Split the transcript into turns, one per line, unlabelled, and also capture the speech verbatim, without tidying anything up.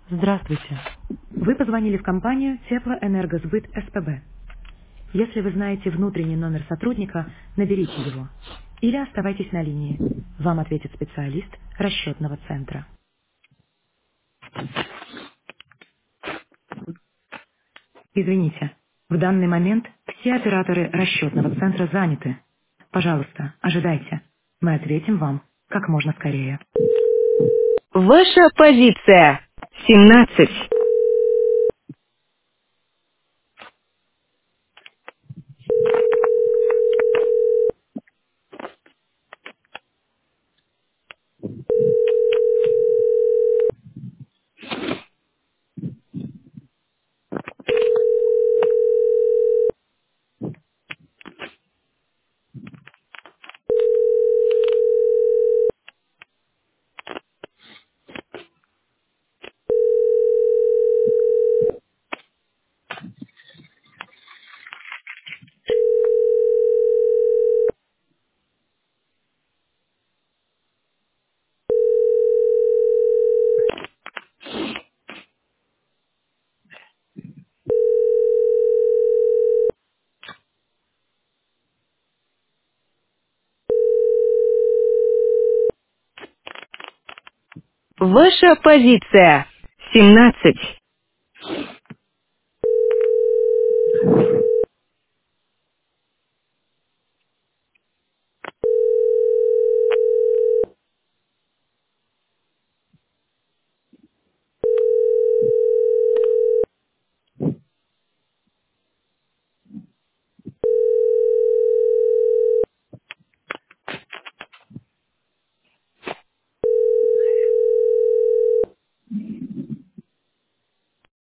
Здравствуйте. Вы позвонили в компанию Теплоэнергосбыт СПБ. Если вы знаете внутренний номер сотрудника, наберите его. Или оставайтесь на линии. Вам ответит специалист расчетного центра. Извините, в данный момент все операторы расчетного центра заняты. Пожалуйста, ожидайте. Мы ответим вам как можно скорее. Ваша позиция. семнадцать. Ваша позиция. семнадцать.